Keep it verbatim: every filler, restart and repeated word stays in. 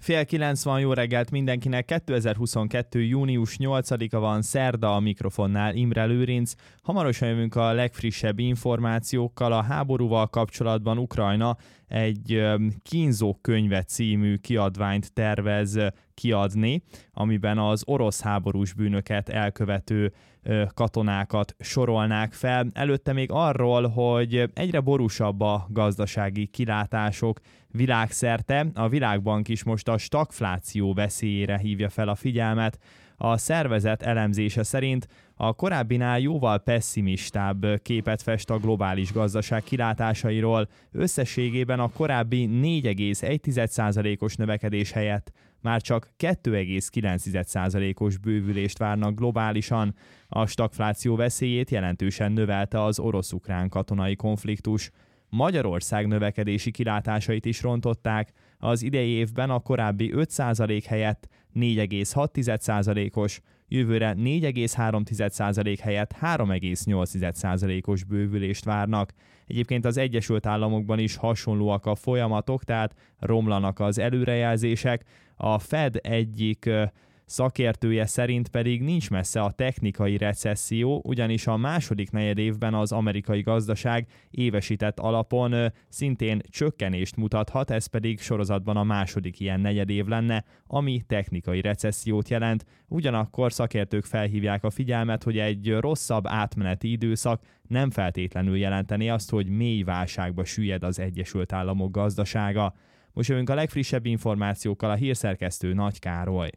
Fél kilenc van, jó reggelt mindenkinek. kétezer-huszonkettő. június nyolcadika van, szerda, a mikrofonnál Imre Lőrinc. Hamarosan jövünk a legfrissebb információkkal. A háborúval kapcsolatban Ukrajna egy Kínzó könyve című kiadványt tervez kiadni, amiben az orosz háborús bűnöket elkövető katonákat sorolnák fel. Előtte még arról, hogy egyre borúsabb a gazdasági kilátások világszerte. A Világbank is most a stagfláció veszélyére hívja fel a figyelmet. A szervezet elemzése szerint a korábbinál jóval pesszimistább képet fest a globális gazdaság kilátásairól. Összességében a korábbi négy egész egy százalékos növekedés helyett már csak két egész kilenc százalékos bővülést várnak globálisan. A stagfláció veszélyét jelentősen növelte az orosz-ukrán katonai konfliktus. Magyarország növekedési kilátásait is rontották. Az idei évben a korábbi öt százalék helyett négy egész hat százalékos, jövőre négy egész három százalék helyett három egész nyolc százalékos bővülést várnak. Egyébként az Egyesült Államokban is hasonlóak a folyamatok, tehát romlanak az előrejelzések. A Fed egyik szakértője szerint pedig nincs messze a technikai recesszió, ugyanis a második negyedévben az amerikai gazdaság évesített alapon szintén csökkenést mutathat, ez pedig sorozatban a második ilyen negyedév lenne, ami technikai recessziót jelent. Ugyanakkor szakértők felhívják a figyelmet, hogy egy rosszabb átmeneti időszak nem feltétlenül jelenteni azt, hogy mély válságba süllyed az Egyesült Államok gazdasága. Most jövünk a legfrissebb információkkal, a hírszerkesztő Nagy Károly.